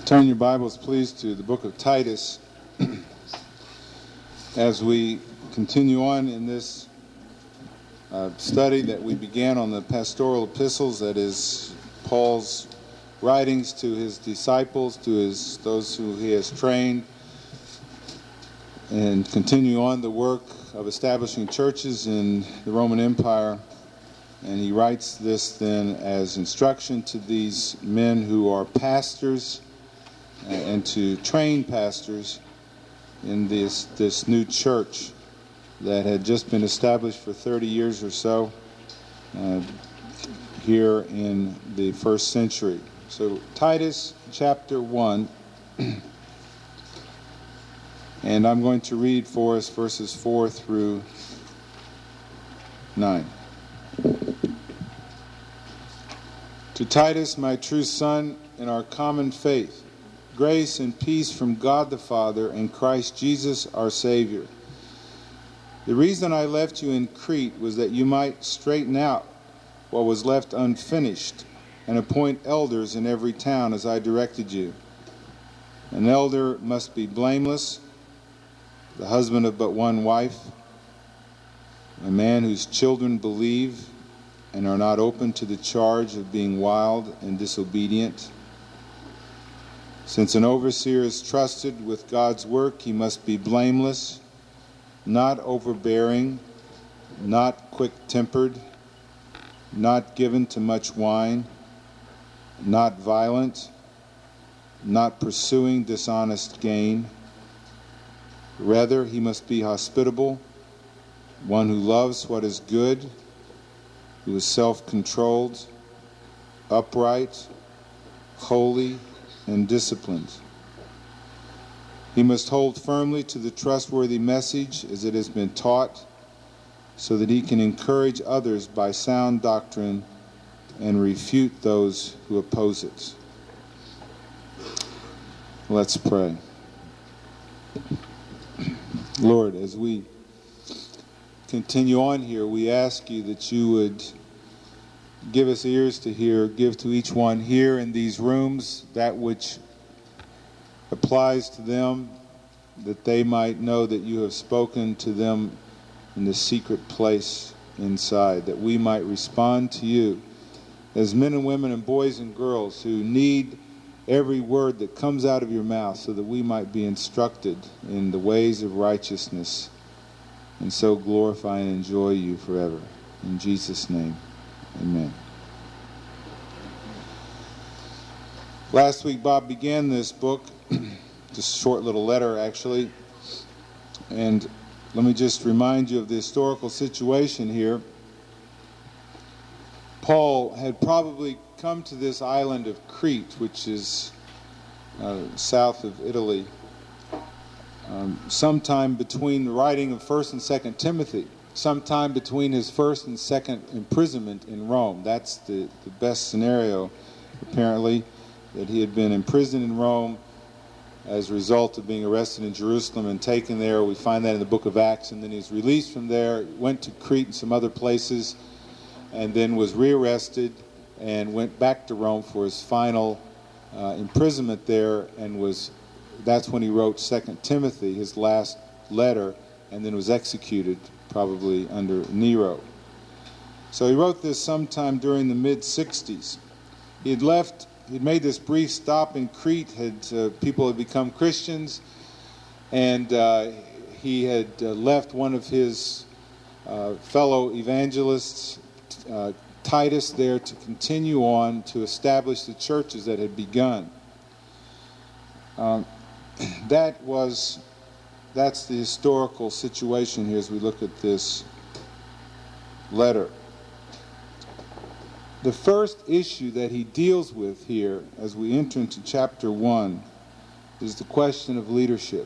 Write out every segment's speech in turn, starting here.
Turn your Bibles, please, to the book of Titus as we continue on in this study that we began on the pastoral epistles, that is Paul's writings to his disciples, to those who he has trained, and continue on the work of establishing churches in the Roman Empire. And he writes this then as instruction to these men who are pastors and to train pastors in this new church that had just been established for 30 years or so here in the first century. So Titus chapter 1, and I'm going to read for us verses 4 through 9. To Titus, my true son, in our common faith, grace and peace from God the Father and Christ Jesus our Savior. The reason I left you in Crete was that you might straighten out what was left unfinished and appoint elders in every town as I directed you. An elder must be blameless, the husband of but one wife, a man whose children believe and are not open to the charge of being wild and disobedient. Since an overseer is trusted with God's work, he must be blameless, not overbearing, not quick-tempered, not given to much wine, not violent, not pursuing dishonest gain. Rather, he must be hospitable, one who loves what is good, who is self-controlled, upright, holy, and disciplined. He must hold firmly to the trustworthy message as it has been taught, so that he can encourage others by sound doctrine and refute those who oppose it. Let's pray. Lord, as we continue on here, we ask you that you would give us ears to hear, give to each one here in these rooms that which applies to them, that they might know that you have spoken to them in the secret place inside, that we might respond to you as men and women and boys and girls who need every word that comes out of your mouth, so that we might be instructed in the ways of righteousness and so glorify and enjoy you forever. In Jesus' name, amen. Last week, Bob began this book, just a short little letter, actually. And let me just remind you of the historical situation here. Paul had probably come to this island of Crete, which is south of Italy, sometime between the writing of 1st and 2nd Timothy, sometime between his first and second imprisonment in Rome. That's the best scenario, apparently, that he had been imprisoned in Rome as a result of being arrested in Jerusalem and taken there. We find that in the book of Acts. And then he was released from there, went to Crete and some other places, and then was rearrested and went back to Rome for his final imprisonment there, and that's when he wrote 2 Timothy, his last letter, and then was executed, probably under Nero. So he wrote this sometime during the mid-60s. He'd made this brief stop in Crete, people had become Christians, and he had left one of his fellow evangelists, Titus, there to continue on to establish the churches that had begun. That's the historical situation here as we look at this letter. The first issue that he deals with here as we enter into chapter 1 is the question of leadership.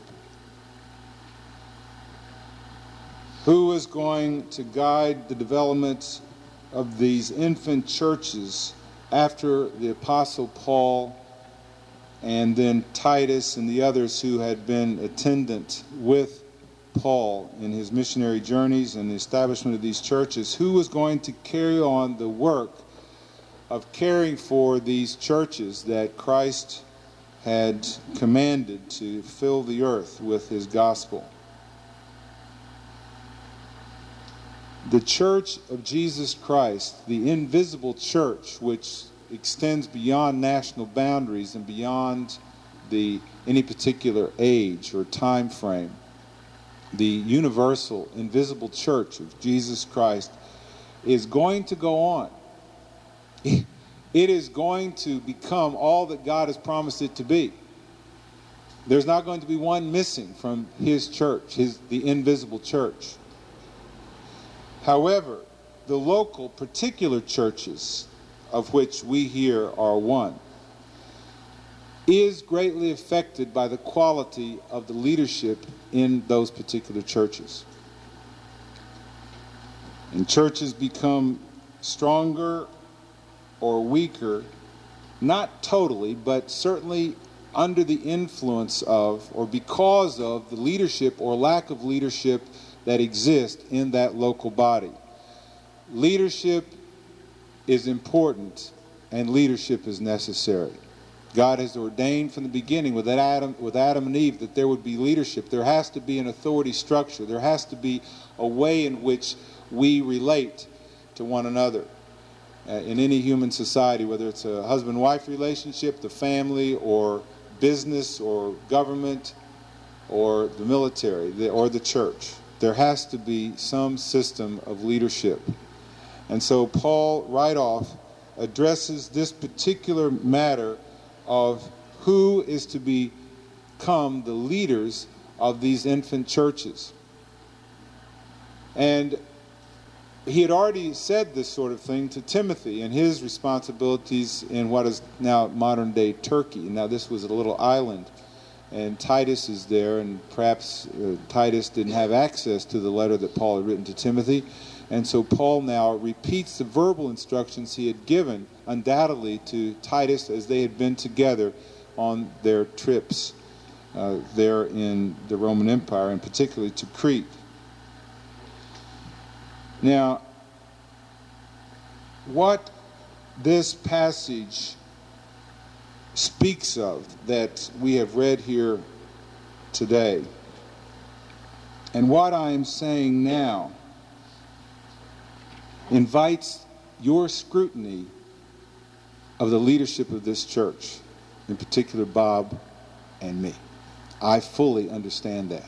Who is going to guide the development of these infant churches after the Apostle Paul and then Titus and the others who had been attendant with Paul in his missionary journeys and the establishment of these churches? Who was going to carry on the work of caring for these churches that Christ had commanded to fill the earth with his gospel. The Church of Jesus Christ, the invisible church, which extends beyond national boundaries and beyond any particular age or time frame, the universal, invisible church of Jesus Christ is going to go on. It is going to become all that God has promised it to be. There's not going to be one missing from his church, the invisible church. However, the local particular churches, of which we here are one, is greatly affected by the quality of the leadership in those particular churches. And churches become stronger or weaker, not totally, but certainly under the influence of or because of the leadership or lack of leadership that exists in that local body. Leadership is important and leadership is necessary. God has ordained from the beginning with Adam and Eve that there would be leadership. There has to be an authority structure. There has to be a way in which we relate to one another. In any human society, whether it's a husband-wife relationship, the family, or business, or government, or the military, or the church, there has to be some system of leadership. And so Paul, right off, addresses this particular matter of who is to become the leaders of these infant churches. And he had already said this sort of thing to Timothy and his responsibilities in what is now modern-day Turkey. Now, this was a little island, and Titus is there, and perhaps Titus didn't have access to the letter that Paul had written to Timothy. And so Paul now repeats the verbal instructions he had given, undoubtedly, to Titus as they had been together on their trips there in the Roman Empire, and particularly to Crete. Now, what this passage speaks of that we have read here today, and what I am saying now, invites your scrutiny of the leadership of this church, in particular Bob and me. I fully understand that.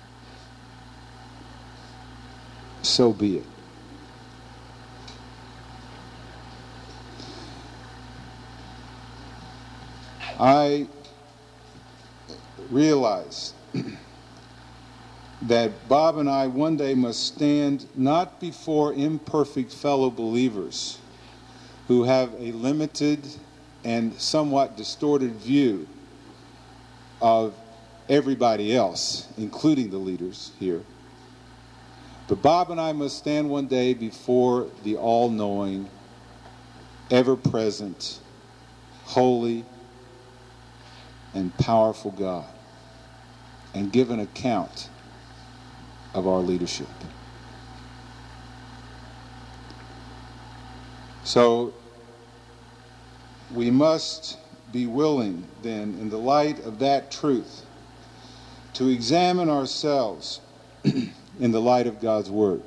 So be it. I realize that Bob and I one day must stand not before imperfect fellow believers who have a limited and somewhat distorted view of everybody else, including the leaders here. But Bob and I must stand one day before the all-knowing, ever-present, holy, and powerful God and give an account of our leadership. So we must be willing then, in the light of that truth, to examine ourselves in the light of God's Word.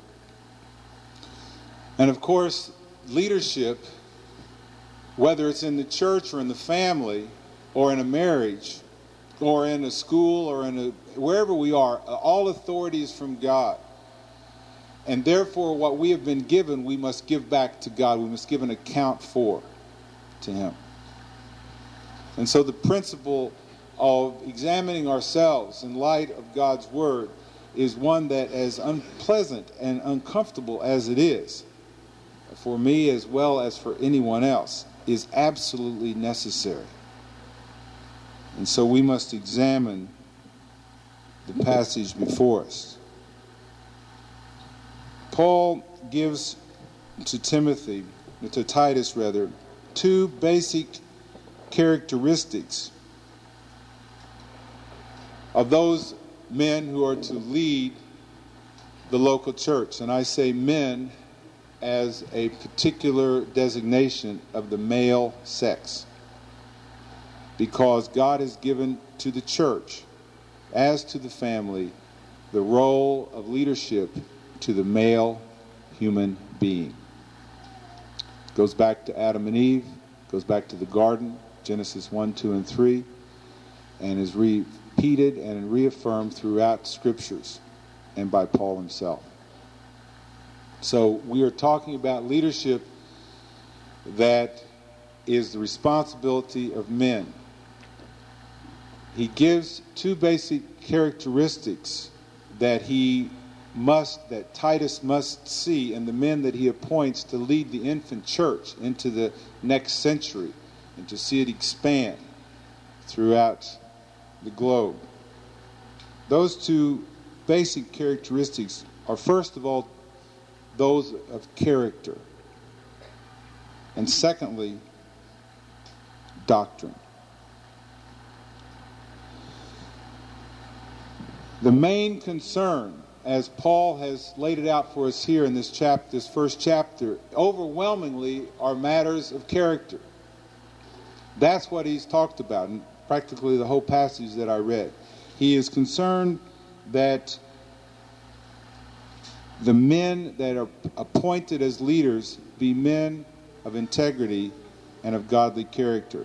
And of course, leadership, whether it's in the church or in the family or in a marriage or in a school or wherever we are, all authority is from God. And therefore, what we have been given, we must give back to God. We must give an account for to Him. And so the principle of examining ourselves in light of God's Word is one that, as unpleasant and uncomfortable as it is, for me as well as for anyone else, is absolutely necessary. And so we must examine the passage before us. Paul gives to Titus, two basic characteristics of those men who are to lead the local church. And I say men as a particular designation of the male sex. because God has given to the church, as to the family, the role of leadership to the male human being. It goes back to Adam and Eve, goes back to the garden, Genesis 1, 2, and 3, and is repeated and reaffirmed throughout scriptures and by Paul himself. So we are talking about leadership that is the responsibility of men. He gives two basic characteristics that Titus must see in the men that he appoints to lead the infant church into the next century and to see it expand throughout the globe. Those two basic characteristics are, first of all, those of character, and secondly, doctrine. The main concern, as Paul has laid it out for us here in this first chapter, overwhelmingly are matters of character. That's what he's talked about in practically the whole passage that I read. He is concerned that the men that are appointed as leaders be men of integrity and of godly character.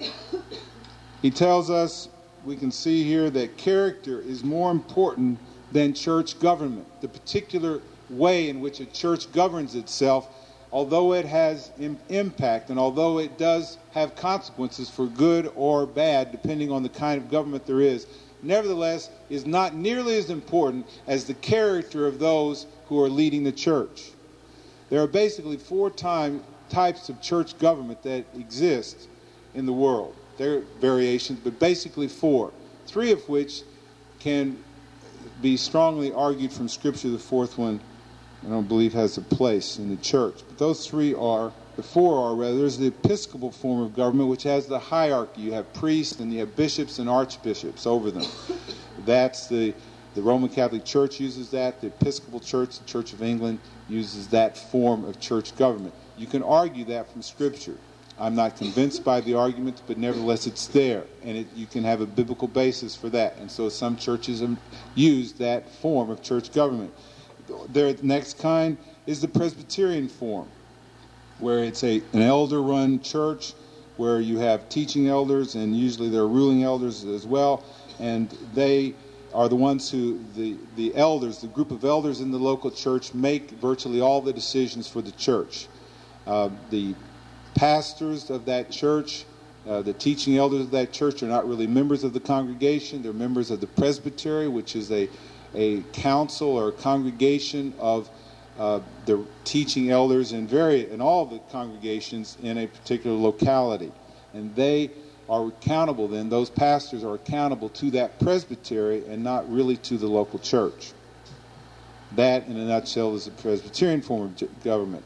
He tells us, we can see here, that character is more important than church government. The particular way in which a church governs itself, although it has impact and although it does have consequences for good or bad, depending on the kind of government there is, nevertheless is not nearly as important as the character of those who are leading the church. There are basically four types of church government that exist in the world. There are variations, but basically four. Three of which can be strongly argued from Scripture. The fourth one, I don't believe, has a place in the church. But those four are, there's the Episcopal form of government, which has the hierarchy. You have priests and you have bishops and archbishops over them. That's the Roman Catholic Church uses that. The Episcopal Church, the Church of England, uses that form of church government. You can argue that from Scripture. I'm not convinced by the argument, but nevertheless it's there, and you can have a biblical basis for that. And so some churches have used that form of church government. The next kind is the Presbyterian form, where it's an elder-run church, where you have teaching elders, and usually there are ruling elders as well, and they are the ones who, the elders, the group of elders in the local church, make virtually all the decisions for the church. The pastors of that church, the teaching elders of that church, are not really members of the congregation. They're members of the presbytery, which is a council or a congregation of the teaching elders in all the congregations in a particular locality. And they are accountable then, those pastors are accountable to that presbytery and not really to the local church. That, in a nutshell, is the Presbyterian form of government.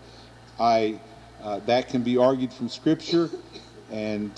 That can be argued from Scripture, and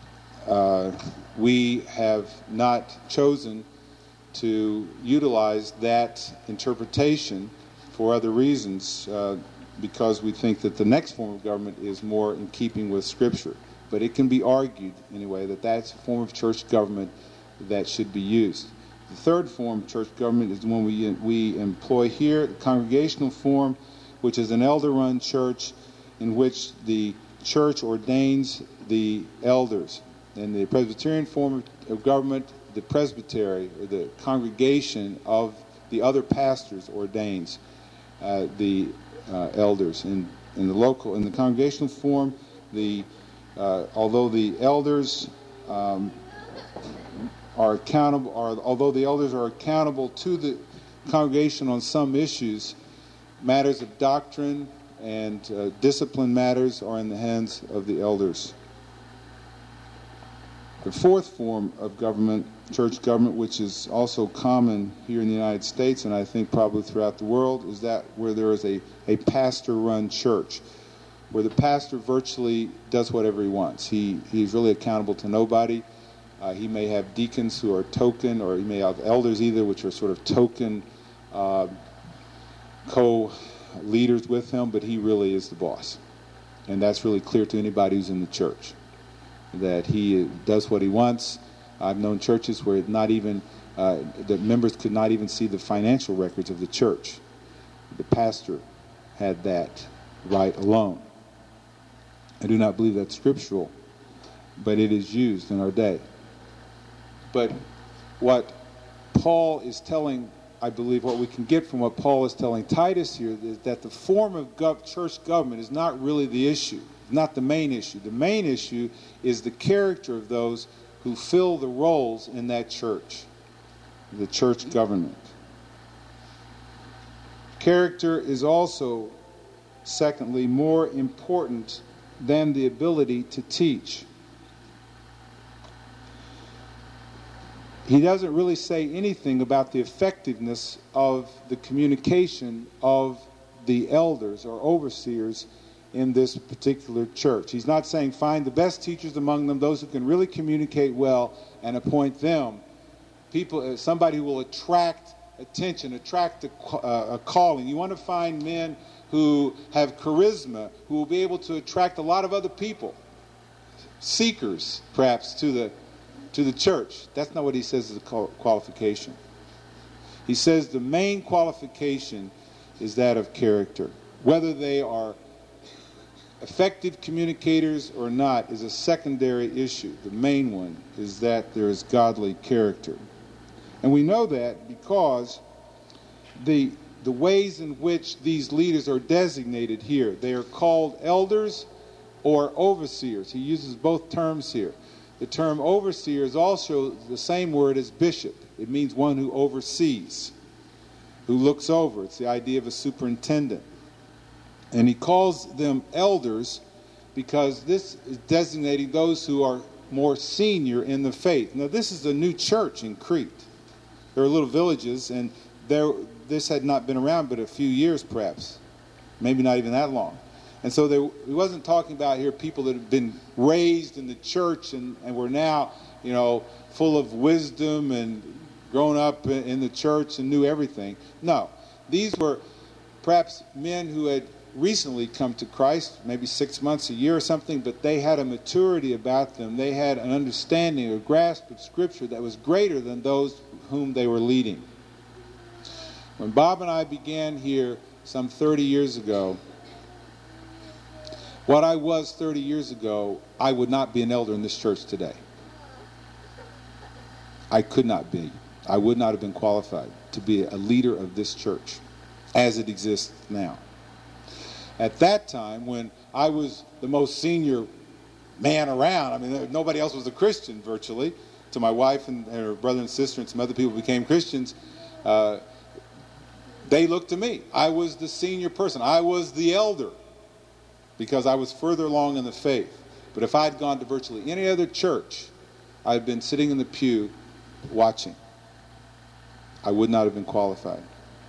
we have not chosen to utilize that interpretation for other reasons, because we think that the next form of government is more in keeping with Scripture. But it can be argued, anyway, that that's a form of church government that should be used. The third form of church government is the one we employ here, the congregational form, which is an elder-run church in which the church ordains the elders. In the Presbyterian form of government, the presbytery, or the congregation of the other pastors, ordains the elders. In the congregational form, although the elders are accountable to the congregation on some issues, matters of doctrine and discipline matters are in the hands of the elders. The fourth form of government, church government, which is also common here in the United States and I think probably throughout the world, is that where there is a pastor-run church, where the pastor virtually does whatever he wants. He's really accountable to nobody. He may have deacons who are token, or he may have elders either, which are sort of token co-leaders with him, but he really is the boss. And that's really clear to anybody who's in the church. that he does what he wants. I've known churches where not even the members could not even see the financial records of the church. The pastor had that right alone. I do not believe that's scriptural, but it is used in our day. But what Paul is telling, I believe what we can get from what Paul is telling Titus here is that the form of church government is not really the issue, not the main issue. The main issue is the character of those who fill the roles in that church, the church government. Character is also, secondly, more important than the ability to teach. He doesn't really say anything about the effectiveness of the communication of the elders or overseers in this particular church. He's not saying find the best teachers among them, those who can really communicate well, and appoint them. People, somebody who will attract attention, attract a calling. You want to find men who have charisma, who will be able to attract a lot of other people, seekers perhaps to the church. That's not what he says is a qualification. He says the main qualification is that of character. Whether they are effective communicators or not is a secondary issue. The main one is that there is godly character. And we know that because the ways in which these leaders are designated here, they are called elders or overseers. He uses both terms here. The term overseer is also the same word as bishop. It means one who oversees, who looks over. It's the idea of a superintendent. And he calls them elders because this is designating those who are more senior in the faith. Now, this is a new church in Crete. There are little villages, and this had not been around but a few years perhaps, maybe not even that long. And so he wasn't talking about here people that have been raised in the church and were now, full of wisdom and grown up in the church and knew everything. No, these were perhaps men who had recently come to Christ, maybe 6 months, a year or something, but they had a maturity about them. They had an understanding, a grasp of Scripture that was greater than those whom they were leading. When Bob and I began here some 30 years ago, what I was 30 years ago, I would not be an elder in this church today. I could not be. I would not have been qualified to be a leader of this church as it exists now. At that time, when I was the most senior man around, nobody else was a Christian virtually, till my wife and her brother and sister and some other people became Christians, they looked to me. I was the senior person. I was the elder because I was further along in the faith. But if I had gone to virtually any other church, I had been sitting in the pew watching. I would not have been qualified.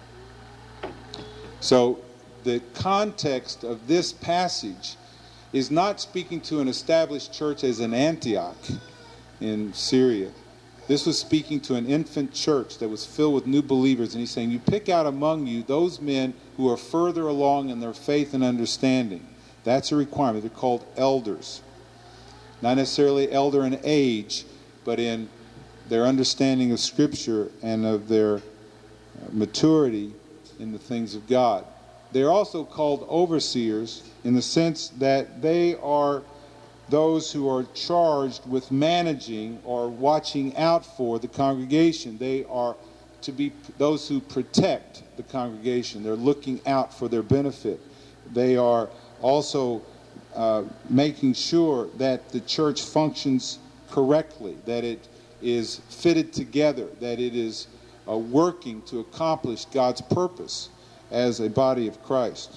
So the context of this passage is not speaking to an established church as in Antioch in Syria. This was speaking to an infant church that was filled with new believers. And he's saying, you pick out among you those men who are further along in their faith and understanding. That's a requirement. They're called elders. Not necessarily elder in age, but in their understanding of Scripture and of their maturity in the things of God. They're also called overseers in the sense that they are those who are charged with managing or watching out for the congregation. They are to be those who protect the congregation. They're looking out for their benefit. They are also making sure that the church functions correctly, that it is fitted together, that it is working to accomplish God's purpose as a body of Christ.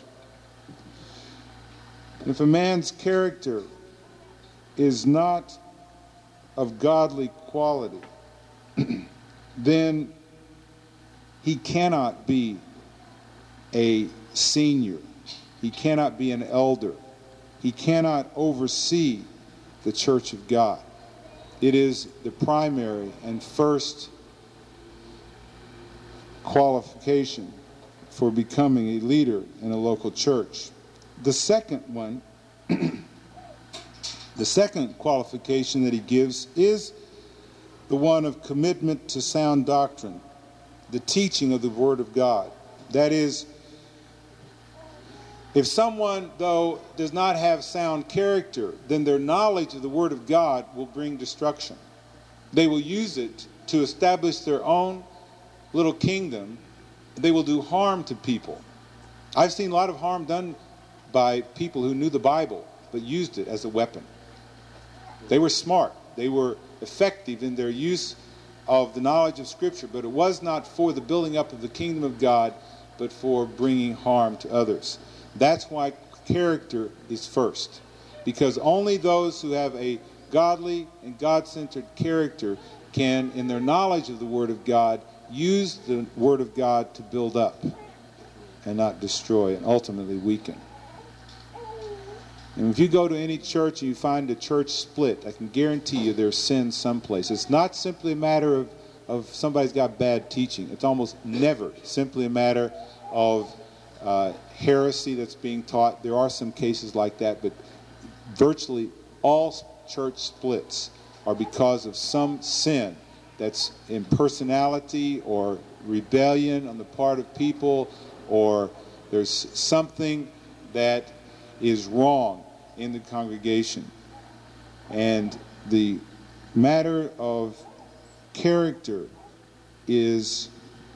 If a man's character is not of godly quality, then he cannot be a senior. He cannot be an elder. He cannot oversee the church of God. It is the primary and first qualification for becoming a leader in a local church. The second one The second qualification that he gives is the one of commitment to sound doctrine, the teaching of the Word of God. That is, if someone, though, does not have sound character, then their knowledge of the Word of God will bring destruction. They will use it to establish their own little kingdom. They will do harm to people. I've seen a lot of harm done by people who knew the Bible but used it as a weapon. They were smart. They were effective in their use of the knowledge of Scripture, but it was not for the building up of the kingdom of God, but for bringing harm to others. That's why character is first, because only those who have a godly and God-centered character can, in their knowledge of the Word of God, use the Word of God to build up and not destroy and ultimately weaken. And if you go to any church and you find a church split, I can guarantee you there's sin someplace. It's not simply a matter of somebody's got bad teaching. It's almost never simply a matter of heresy that's being taught. There are some cases like that, but virtually all church splits are because of some sin that's in personality or rebellion on the part of people, or there's something that is wrong in the congregation. And the matter of character is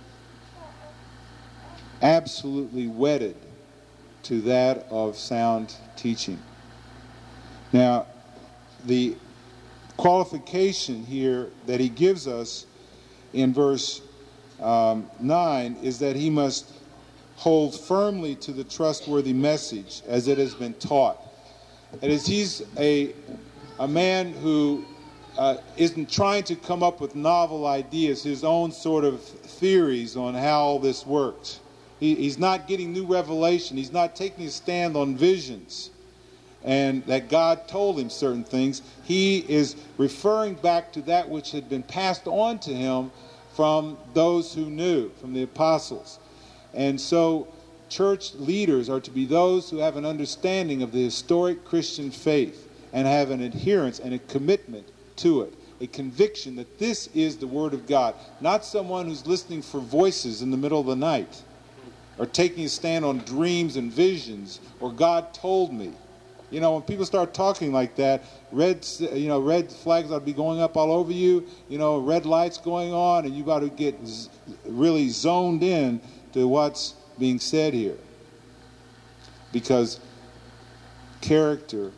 absolutely wedded to that of sound teaching. Now, the qualification here that he gives us in verse 9 is that he must hold firmly to the trustworthy message as it has been taught. That is, he's a man who isn't trying to come up with novel ideas, his own sort of theories on how all this works. He's not getting new revelation. He's not taking a stand on visions and that God told him certain things. He is referring back to that which had been passed on to him from those who knew, from the apostles. And so church leaders are to be those who have an understanding of the historic Christian faith and have an adherence and a commitment to it, a conviction that this is the Word of God, not someone who's listening for voices in the middle of the night or taking a stand on dreams and visions or God told me. You know, when people start talking like that, red flags ought to be going up all over you, red lights going on, and you got to get really zoned in to what's being said here. Because character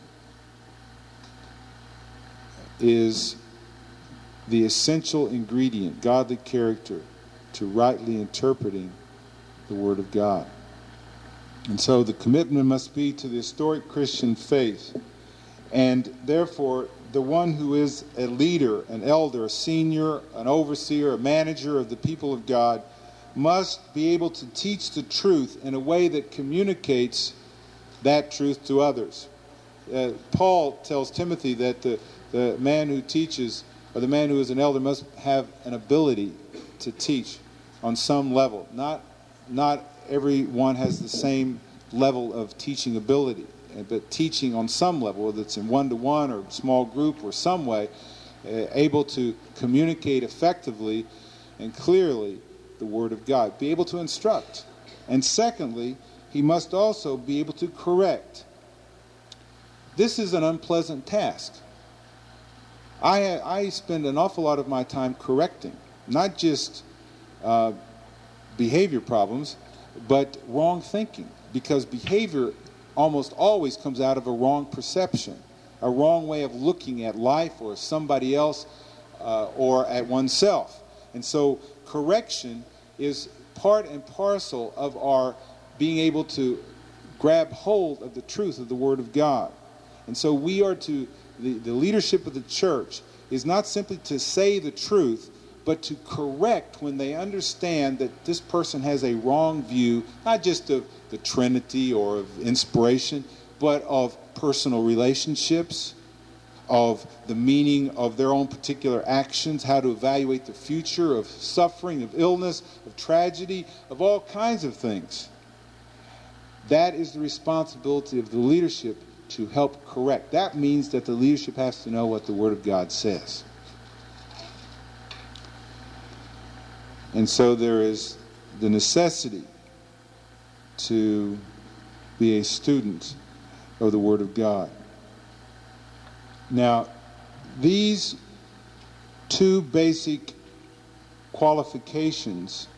is the essential ingredient, godly character, to rightly interpreting the Word of God. And so the commitment must be to the historic Christian faith. And therefore, the one who is a leader, an elder, a senior, an overseer, a manager of the people of God must be able to teach the truth in a way that communicates that truth to others. Paul tells Timothy that the man who teaches, or the man who is an elder, must have an ability to teach on some level. Not everyone has the same level of teaching ability, but teaching on some level, whether it's in one-to-one or small group or some way, able to communicate effectively and clearly the Word of God, be able to instruct. And secondly, he must also be able to correct. This is an unpleasant task. I spend an awful lot of my time correcting, not just behavior problems, but wrong thinking, because behavior almost always comes out of a wrong perception, a wrong way of looking at life or somebody else or at oneself. And so correction is part and parcel of our being able to grab hold of the truth of the Word of God. And so we are to, the leadership of the church is not simply to say the truth, but to correct when they understand that this person has a wrong view, not just of the Trinity or of inspiration, but of personal relationships, of the meaning of their own particular actions, how to evaluate the future, of suffering, of illness, of tragedy, of all kinds of things. That is the responsibility of the leadership to help correct. That means that the leadership has to know what the Word of God says. And so there is the necessity to be a student of the Word of God. Now, these two basic qualifications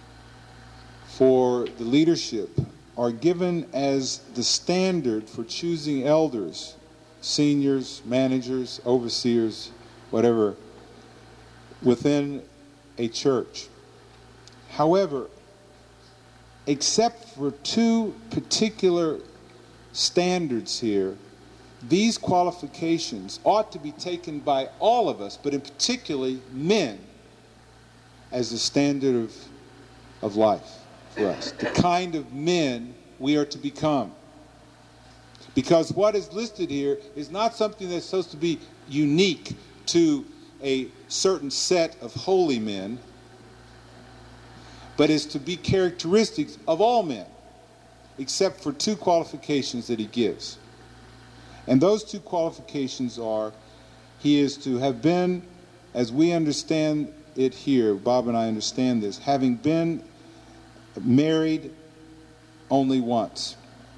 for the leadership are given as the standard for choosing elders, seniors, managers, overseers, whatever, within a church. However, except for two particular standards here, these qualifications ought to be taken by all of us, but in particularly men, as the standard of life for us, the kind of men we are to become. Because what is listed here is not something that's supposed to be unique to a certain set of holy men, but is to be characteristics of all men, except for two qualifications that he gives. And those two qualifications are, he is to have been, as we understand it here, Bob and I understand this, having been married only once,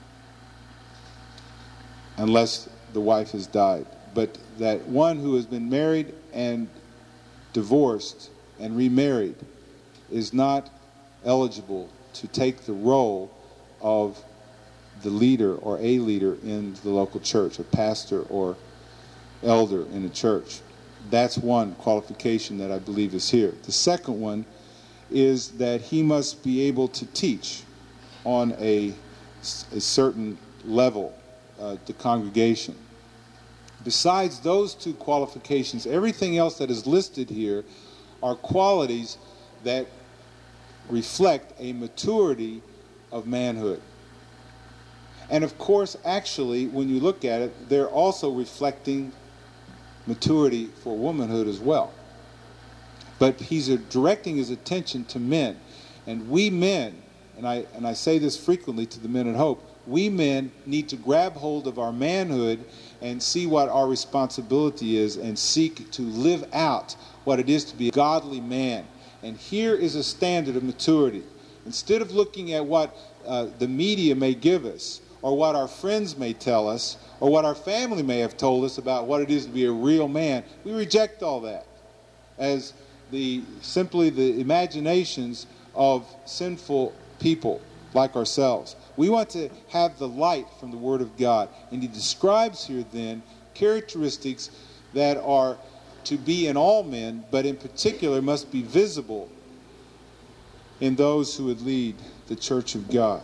unless the wife has died. But that one who has been married and divorced and remarried is not eligible to take the role of the leader or a leader in the local church, a pastor or elder in a church. That's one qualification that I believe is here. The second one is that he must be able to teach on a certain level, the congregation. Besides those two qualifications, everything else that is listed here are qualities that reflect a maturity of manhood. And of course, actually, when you look at it, they're also reflecting maturity for womanhood as well. But he's directing his attention to men. And we men, and I say this frequently to the men at Hope, we men need to grab hold of our manhood and see what our responsibility is and seek to live out what it is to be a godly man. And here is a standard of maturity. Instead of looking at what the media may give us, or what our friends may tell us, or what our family may have told us about what it is to be a real man, we reject all that as simply the imaginations of sinful people like ourselves. We want to have the light from the Word of God. And he describes here then characteristics that are to be in all men, but in particular must be visible in those who would lead the church of God.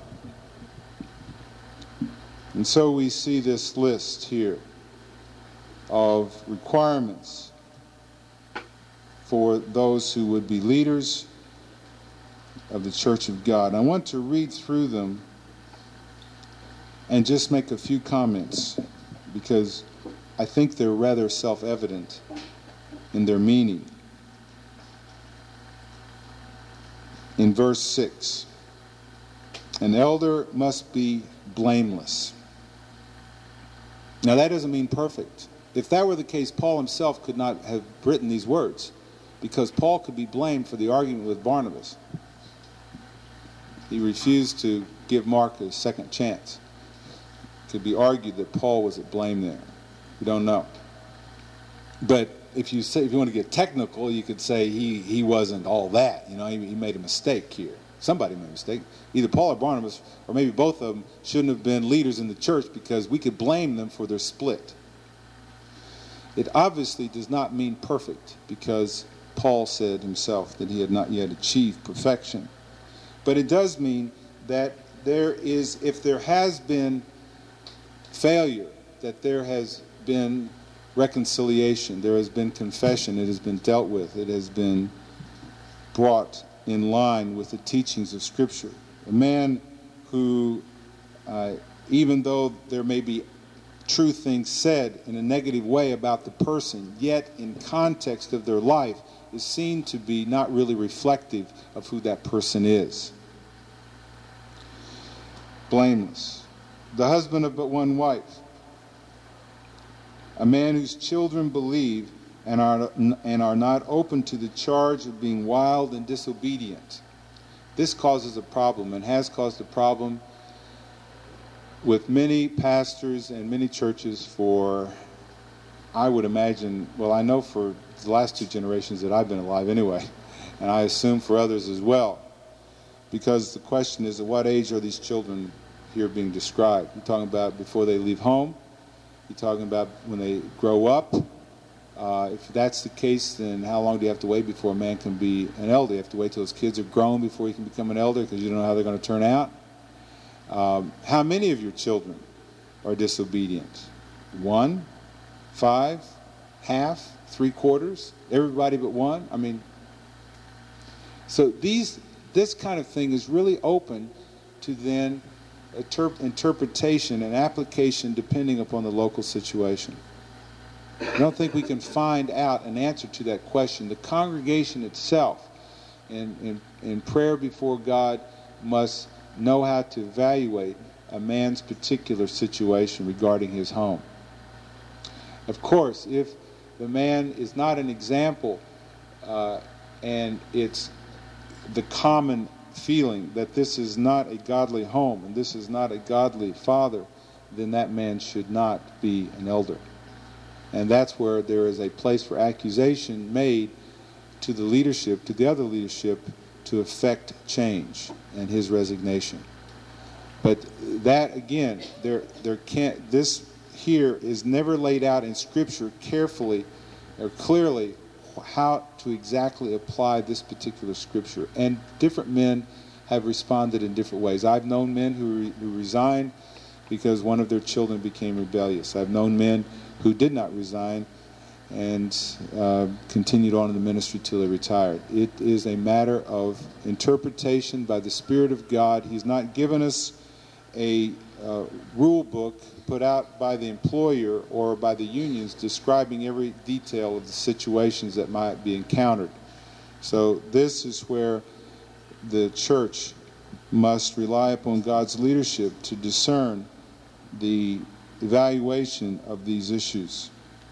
And so we see this list here of requirements for those who would be leaders of the church of God. I want to read through them and just make a few comments because I think they're rather self-evident in their meaning. In verse 6, an elder must be blameless. Now that doesn't mean perfect. If that were the case, Paul himself could not have written these words, because Paul could be blamed for the argument with Barnabas. He refused to give Mark a second chance. It could be argued that Paul was at blame there. We don't know. But if you want to get technical, you could say he wasn't all that. He made a mistake here. Somebody made a mistake. Either Paul or Barnabas, or maybe both of them, shouldn't have been leaders in the church because we could blame them for their split. It obviously does not mean perfect, because Paul said himself that he had not yet achieved perfection. But it does mean that if there has been failure, that there has been reconciliation, there has been confession, it has been dealt with, it has been brought in line with the teachings of Scripture. A man who, even though there may be true things said in a negative way about the person, yet in context of their life is seen to be not really reflective of who that person is. Blameless. The husband of but one wife. A man whose children believe and are not open to the charge of being wild and disobedient. This causes a problem and has caused a problem with many pastors and many churches for, I would imagine, well, I know for the last 2 generations that I've been alive anyway, and I assume for others as well. Because the question is, at what age are these children here being described? You're talking about before they leave home? You're talking about when they grow up? If that's the case, then how long do you have to wait before a man can be an elder? You have to wait till his kids are grown before he can become an elder because you don't know how they're going to turn out? How many of your children are disobedient? 1, 5, half, 3/4, everybody but one? I mean, so this kind of thing is really open to then interpretation and application depending upon the local situation. I don't think we can find out an answer to that question. The congregation itself, in prayer before God, must know how to evaluate a man's particular situation regarding his home. Of course, if the man is not an example, and it's the common feeling that this is not a godly home and this is not a godly father, then that man should not be an elder. And that's where there is a place for accusation made to the leadership, to the other leadership, to effect change and his resignation. But that, again, this here is never laid out in Scripture carefully or clearly how to exactly apply this particular Scripture. And different men have responded in different ways. I've known men who resigned because one of their children became rebellious. I've known men who did not resign and continued on in the ministry till they retired. It is a matter of interpretation by the Spirit of God. He's not given us a rule book put out by the employer or by the unions describing every detail of the situations that might be encountered. So this is where the church must rely upon God's leadership to discern the evaluation of these issues.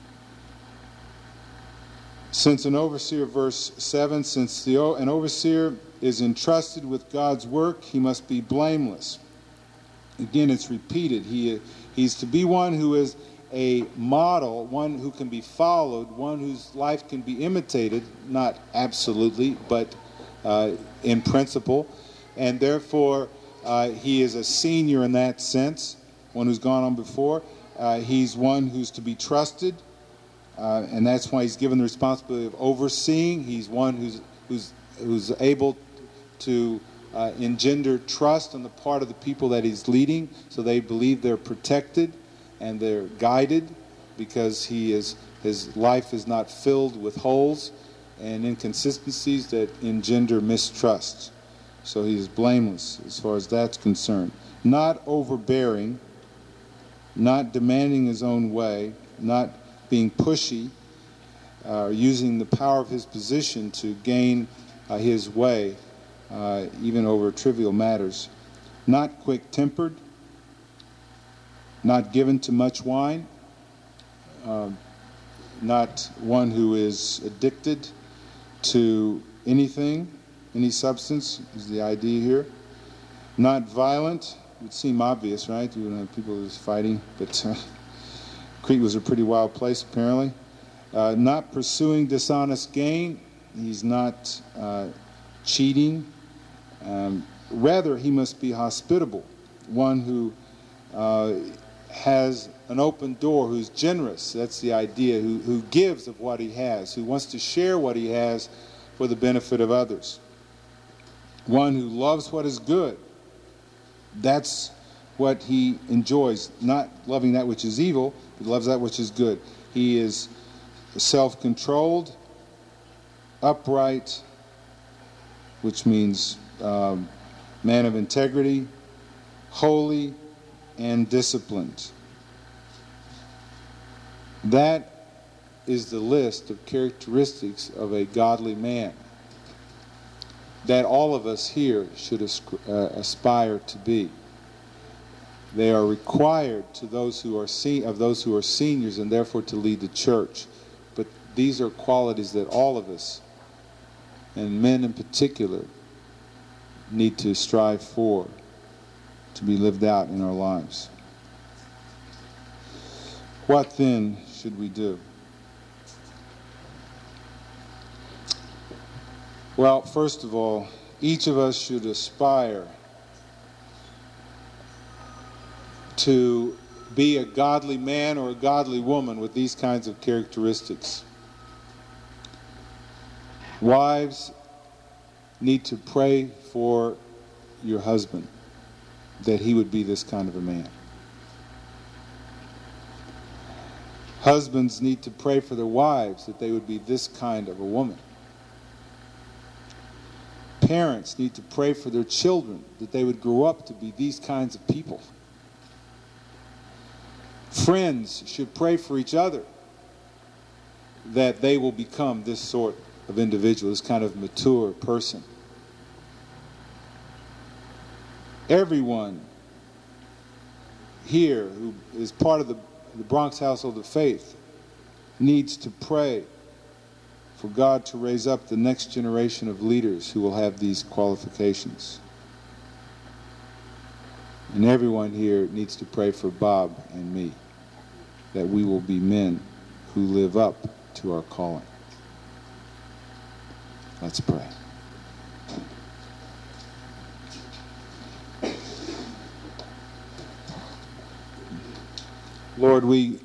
Since an overseer, verse 7, since an overseer is entrusted with God's work, he must be blameless. Again, it's repeated. He's to be one who is a model, one who can be followed, one whose life can be imitated, not absolutely, but in principle. And therefore, he is a senior in that sense, one who's gone on before. He's one who's to be trusted, and that's why he's given the responsibility of overseeing. He's one who's able to engender trust on the part of the people that he's leading, so they believe they're protected and they're guided, because his life is not filled with holes and inconsistencies that engender mistrust. So he is blameless as far as that's concerned. Not overbearing, not demanding his own way, not being pushy, using the power of his position to gain his way, even over trivial matters. Not quick-tempered, not given to much wine, not one who is addicted to anything, any substance is the idea here. Not violent. It would seem obvious, right? You would have people who's fighting, but Crete was a pretty wild place, apparently. Not pursuing dishonest gain. He's not cheating. Rather, he must be hospitable, one who has an open door, who's generous. That's the idea, who gives of what he has, who wants to share what he has for the benefit of others. One who loves what is good. That's what he enjoys, not loving that which is evil, but loves that which is good. He is self-controlled, upright, which means man of integrity, holy, and disciplined. That is the list of characteristics of a godly man that all of us here should aspire to be. They are required to those who are seniors, and therefore to lead the church. But these are qualities that all of us, and men in particular, need to strive for, to be lived out in our lives. What then should we do? Well, first of all, each of us should aspire to be a godly man or a godly woman with these kinds of characteristics. Wives need to pray for your husband, that he would be this kind of a man. Husbands need to pray for their wives, that they would be this kind of a woman. Parents need to pray for their children, that they would grow up to be these kinds of people. Friends should pray for each other, that they will become this sort of individual, this kind of mature person. Everyone here who is part of the Bronx Household of Faith needs to pray for God to raise up the next generation of leaders who will have these qualifications. And everyone here needs to pray for Bob and me, that we will be men who live up to our calling. Let's pray. Lord, we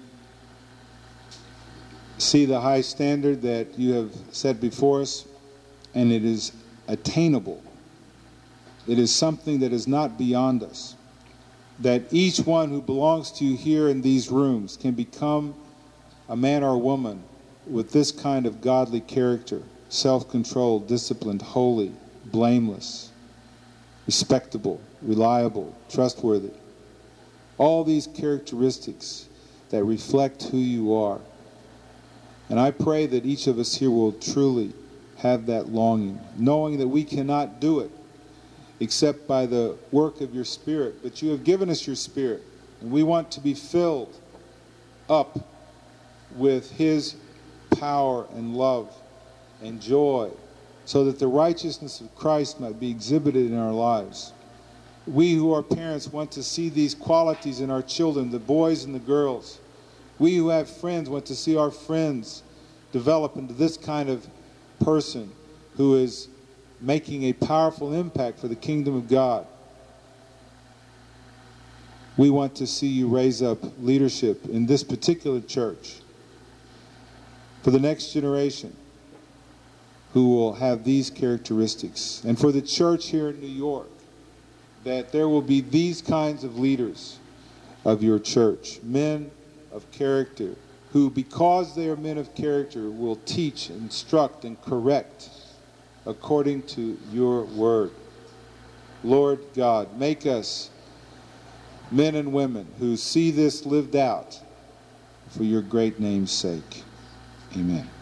see the high standard that you have set before us, and it is attainable. It is something that is not beyond us. That each one who belongs to you here in these rooms can become a man or a woman with this kind of godly character, self-controlled, disciplined, holy, blameless, respectable, reliable, trustworthy. All these characteristics that reflect who you are. And I pray that each of us here will truly have that longing, knowing that we cannot do it except by the work of your Spirit. But you have given us your Spirit, and we want to be filled up with his power and love and joy, so that the righteousness of Christ might be exhibited in our lives. We who are parents want to see these qualities in our children, the boys and the girls. We who have friends want to see our friends develop into this kind of person who is making a powerful impact for the kingdom of God. We want to see you raise up leadership in this particular church for the next generation who will have these characteristics. And for the church here in New York, that there will be these kinds of leaders of your church, men of character, who, because they are men of character, will teach, instruct, and correct according to your word. Lord God, make us men and women who see this lived out for your great name's sake. Amen.